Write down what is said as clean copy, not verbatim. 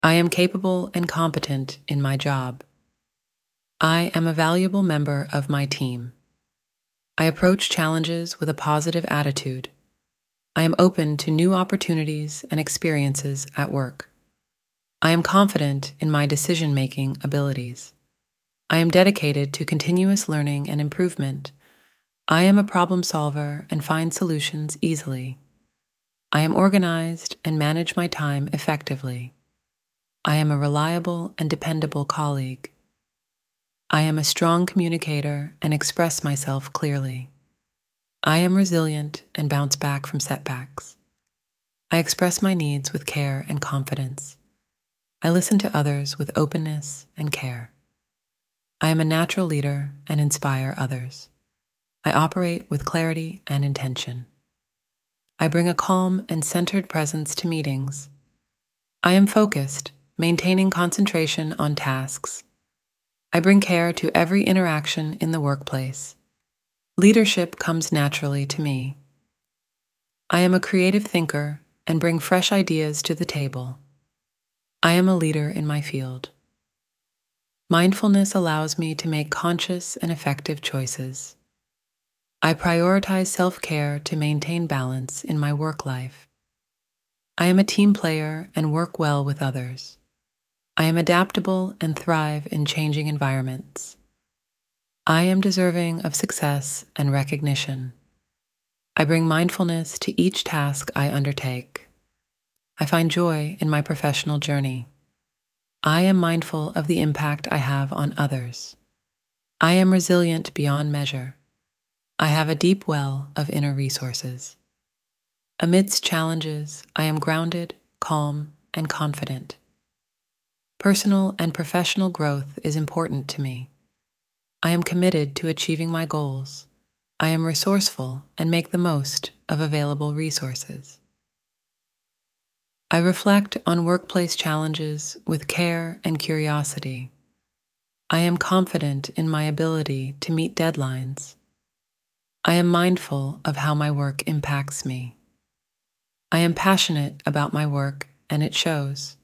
I am capable and competent in my job. I am a valuable member of my team. I approach challenges with a positive attitude. I am open to new opportunities and experiences at work. I am confident in my decision-making abilities. I am dedicated to continuous learning and improvement. I am a problem solver and find solutions easily. I am organized and manage my time effectively. I am a reliable and dependable colleague. I am a strong communicator and express myself clearly. I am resilient and bounce back from setbacks. I express my needs with care and confidence. I listen to others with openness and care. I am a natural leader and inspire others. I operate with clarity and intention. I bring a calm and centered presence to meetings. I am focused, maintaining concentration on tasks. I bring care to every interaction in the workplace. Leadership comes naturally to me. I am a creative thinker and bring fresh ideas to the table. I am a leader in my field. Mindfulness allows me to make conscious and effective choices. I prioritize self-care to maintain balance in my work life. I am a team player and work well with others. I am adaptable and thrive in changing environments. I am deserving of success and recognition. I bring mindfulness to each task I undertake. I find joy in my professional journey. I am mindful of the impact I have on others. I am resilient beyond measure. I have a deep well of inner resources. Amidst challenges, I am grounded, calm, and confident. Personal and professional growth is important to me. I am committed to achieving my goals. I am resourceful and make the most of available resources. I reflect on workplace challenges with care and curiosity. I am confident in my ability to meet deadlines. I am mindful of how my work impacts me. I am passionate about my work, and it shows.